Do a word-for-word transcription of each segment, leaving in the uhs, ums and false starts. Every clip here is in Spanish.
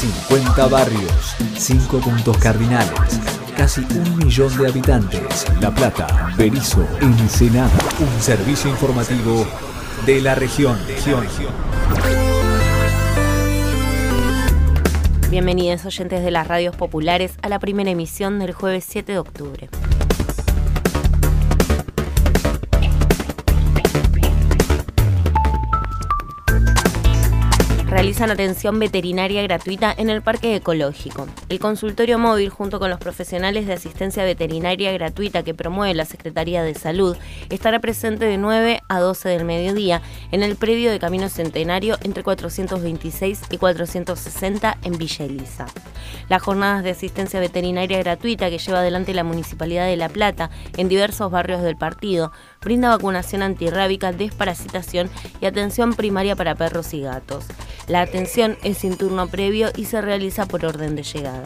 cincuenta barrios, cinco puntos cardinales, casi un millón de habitantes. La Plata, Berisso, Ensenada. Un servicio informativo de la región. región. Bienvenidos oyentes de las radios populares a la primera emisión del jueves siete de octubre. Realizan atención veterinaria gratuita en el Parque Ecológico. El consultorio móvil, junto con los profesionales de asistencia veterinaria gratuita que promueve la Secretaría de Salud, estará presente de nueve a doce del mediodía en el predio de Camino Centenario entre cuatrocientos veintiséis y cuatrocientos sesenta en Villa Elisa. Las jornadas de asistencia veterinaria gratuita que lleva adelante la Municipalidad de La Plata en diversos barrios del partido brinda vacunación antirrábica, desparasitación y atención primaria para perros y gatos. La atención es sin turno previo y se realiza por orden de llegada.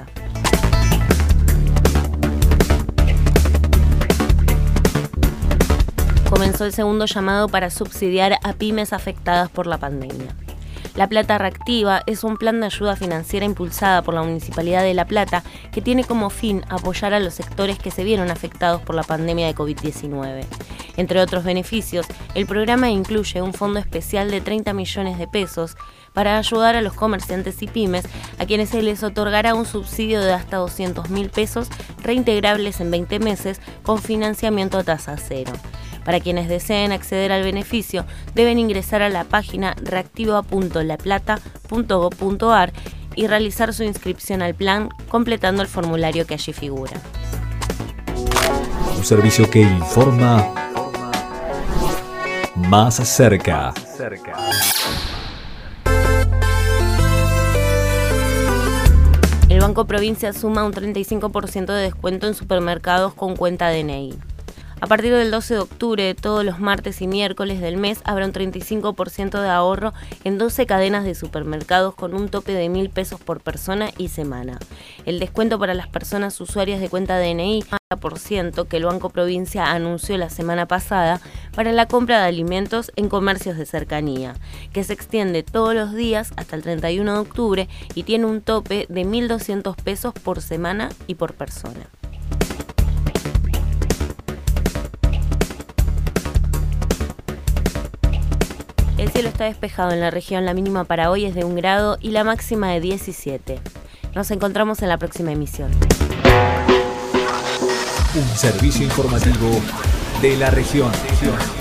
Comenzó el segundo llamado para subsidiar a pymes afectadas por la pandemia. La Plata Reactiva es un plan de ayuda financiera impulsada por la Municipalidad de La Plata que tiene como fin apoyar a los sectores que se vieron afectados por la pandemia de covid diecinueve. Entre otros beneficios, el programa incluye un fondo especial de treinta millones de pesos para ayudar a los comerciantes y pymes, a quienes se les otorgará un subsidio de hasta doscientos mil pesos reintegrables en veinte meses con financiamiento a tasa cero. Para quienes deseen acceder al beneficio, deben ingresar a la página reactiva punto la plata punto gob punto ar y realizar su inscripción al plan completando el formulario que allí figura. Un servicio que informa más cerca. El Banco Provincia suma un treinta y cinco por ciento de descuento en supermercados con cuenta D N I. A partir del doce de octubre, todos los martes y miércoles del mes habrá un treinta y cinco por ciento de ahorro en doce cadenas de supermercados con un tope de mil pesos por persona y semana. El descuento para las personas usuarias de cuenta D N I, treinta por ciento que el Banco Provincia anunció la semana pasada para la compra de alimentos en comercios de cercanía, que se extiende todos los días hasta el treinta y uno de octubre y tiene un tope de mil doscientos pesos por semana y por persona. El cielo está despejado en la región, la mínima para hoy es de un grado y la máxima de diecisiete. Nos encontramos en la próxima emisión. Un servicio informativo de la región.